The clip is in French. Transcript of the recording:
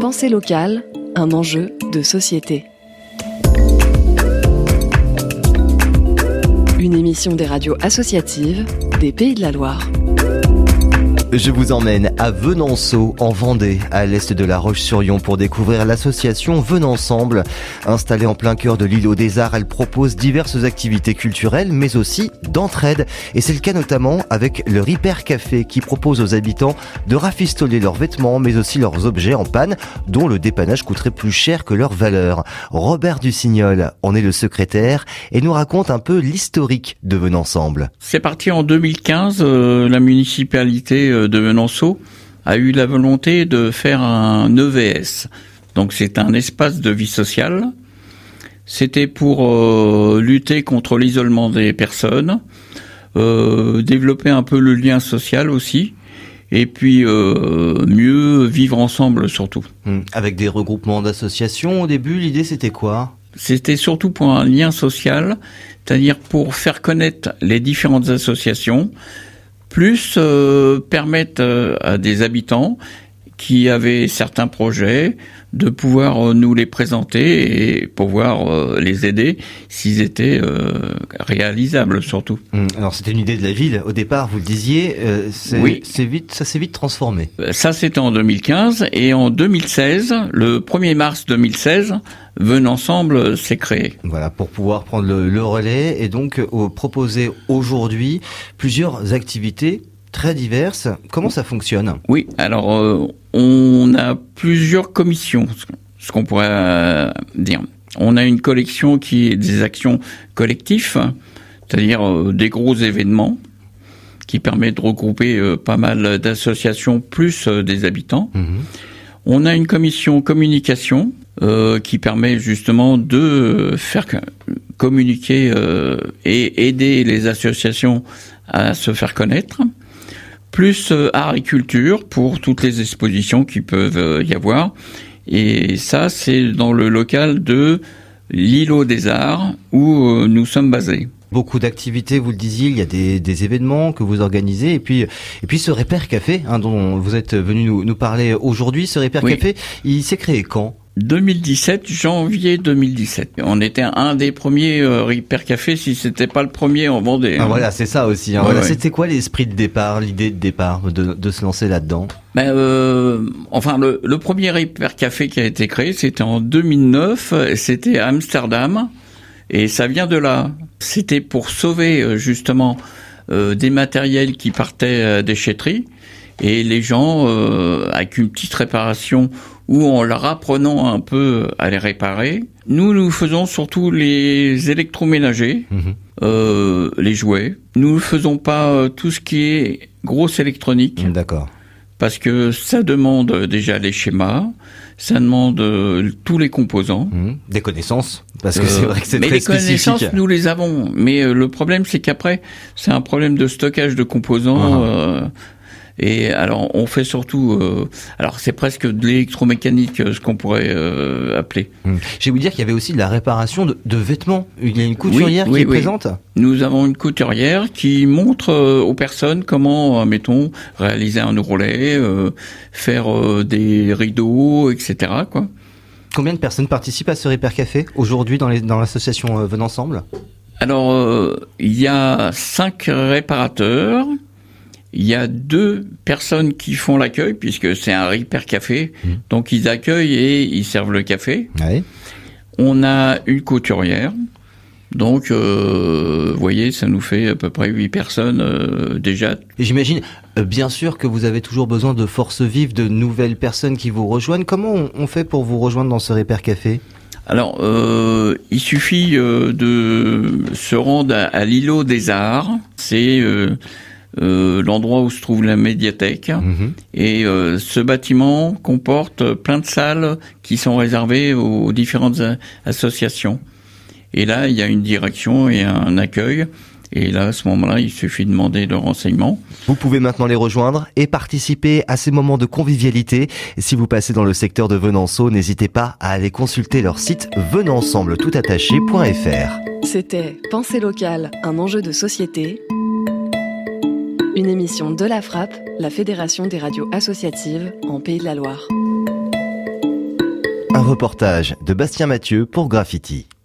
Pensée locale, un enjeu de société. Une émission des radios associatives des Pays de la Loire. Je vous emmène à Venanceau, en Vendée, à l'est de La Roche-sur-Yon, pour découvrir l'association Venensemble. Installée en plein cœur de l'îlot des Arts, elle propose diverses activités culturelles, mais aussi d'entraide. Et c'est le cas notamment avec le Repair Café, qui propose aux habitants de rafistoler leurs vêtements, mais aussi leurs objets en panne, dont le dépannage coûterait plus cher que leur valeur. Robert Dussignol en est le secrétaire et nous raconte un peu l'historique de Venensemble. C'est parti en 2015, la municipalité de Venanceau a eu la volonté de faire un EVS. Donc c'est un espace de vie sociale. C'était pour lutter contre l'isolement des personnes, développer un peu le lien social aussi, et puis mieux vivre ensemble surtout. Avec des regroupements d'associations, au début, l'idée c'était quoi ? C'était surtout pour un lien social, c'est-à-dire pour faire connaître les différentes associations, plus permettre à des habitants qui avaient certains projets de pouvoir nous les présenter et pouvoir les aider s'ils étaient réalisables surtout. Alors c'était une idée de la ville au départ, vous le disiez, oui. Ça s'est vite transformé. Ça c'était en 2015 et en 2016, le 1er mars 2016, Venensemble s'est créé. Voilà, pour pouvoir prendre le relais et donc proposer aujourd'hui plusieurs activités très diverses. Comment ça fonctionne ? Oui, alors on a plusieurs commissions, ce qu'on pourrait dire. On a une collection qui est des actions collectives, c'est-à-dire des gros événements qui permettent de regrouper pas mal d'associations plus des habitants. On a une commission communication qui permet justement de faire communiquer et aider les associations à se faire connaître. Plus art et culture pour toutes les expositions qui peuvent y avoir. Et ça, c'est dans le local de l'îlot des Arts où nous sommes basés. Beaucoup d'activités, vous le disiez, il y a des événements que vous organisez et puis ce Repair Café dont vous êtes venu nous parler aujourd'hui. Ce Repair Café, il s'est créé quand ? 2017, janvier 2017. On était un des premiers Repair Café, si c'était pas le premier en Vendée. Voilà, c'est ça aussi. Voilà. C'était quoi l'esprit de départ, l'idée de départ de se lancer là-dedans ? Le premier Repair Café qui a été créé, c'était en 2009. C'était à Amsterdam, et ça vient de là. C'était pour sauver justement des matériels qui partaient à déchetterie, et les gens avec une petite réparation ou en leur apprenant un peu à les réparer. Nous faisons surtout les électroménagers, les jouets. Nous ne faisons pas tout ce qui est grosse électronique. D'accord. Parce que ça demande déjà les schémas, ça demande tous les composants. Des connaissances, parce que c'est vrai que c'est très spécifique. Mais les connaissances, nous les avons. Mais le problème, c'est qu'après, c'est un problème de stockage de composants. Et alors, on fait surtout... alors, c'est presque de l'électromécanique, ce qu'on pourrait appeler. Je vais vous dire qu'il y avait aussi de la réparation de vêtements. Il y a une couturière qui est présente. Nous avons une couturière qui montre aux personnes comment, mettons, réaliser un ourlet, faire des rideaux, etc., quoi. Combien de personnes participent à ce Repair Café aujourd'hui dans l'association Venensemble ? Alors, il y a 5 réparateurs. Il y a 2 personnes qui font l'accueil, puisque c'est un Repair Café. Donc, ils accueillent et ils servent le café. Ouais. On a une couturière. Donc, vous voyez, ça nous fait à peu près 8 personnes déjà. Et j'imagine, bien sûr, que vous avez toujours besoin de forces vives, de nouvelles personnes qui vous rejoignent. Comment on fait pour vous rejoindre dans ce Repair Café ? Alors, il suffit de se rendre à l'îlot des Arts. C'est... l'endroit où se trouve la médiathèque. Et ce bâtiment comporte plein de salles qui sont réservées aux différentes associations. Et là, il y a une direction et un accueil. Et là, à ce moment-là, il suffit de demander de renseignements. Vous pouvez maintenant les rejoindre et participer à ces moments de convivialité. Si vous passez dans le secteur de Venanceau, n'hésitez pas à aller consulter leur site venensembletoutattaché.fr. C'était Pensée locale, un enjeu de société. Une émission de la FRAPP, la Fédération des radios associatives en Pays de la Loire. Un reportage de Bastien Mathieu pour Graffiti.